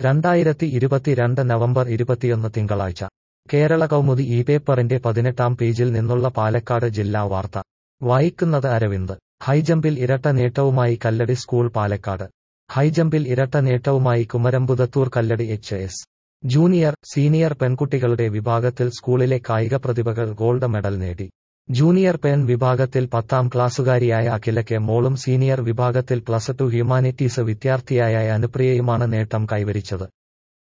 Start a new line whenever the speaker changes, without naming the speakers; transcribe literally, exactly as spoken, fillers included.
രണ്ടായിരത്തി ഇരുപത്തിരണ്ട് നവംബർ ഇരുപത്തിയൊന്ന് തിങ്കളാഴ്ച കേരള കൗമുദി ഈ പേപ്പറിന്റെ പതിനെട്ടാം പേജിൽ നിന്നുള്ള പാലക്കാട് ജില്ലാ വാർത്ത വായിക്കുന്നത് അരവിന്ദ്. ഹൈജമ്പിൽ ഇരട്ട നേട്ടവുമായി കല്ലടി സ്കൂൾ പാലക്കാട്. ഹൈജമ്പിൽ ഇരട്ട നേട്ടവുമായി Kumaramputhur Kalladi H S junior, senior പെൺകുട്ടികളുടെ വിഭാഗത്തിൽ സ്കൂളിലെ കായിക പ്രതിഭകൾ ഗോൾഡ് മെഡൽ നേടി. ജൂനിയർ പെൺ വിഭാഗത്തിൽ പത്താം ക്ലാസുകാരിയായ അഖിലയ്ക്ക് മോളും സീനിയർ വിഭാഗത്തിൽ പ്ലസ് ടു ഹ്യൂമാനിറ്റീസ് വിദ്യാർത്ഥിയായ അനുപ്രിയയുമാണ് നേട്ടം കൈവരിച്ചത്.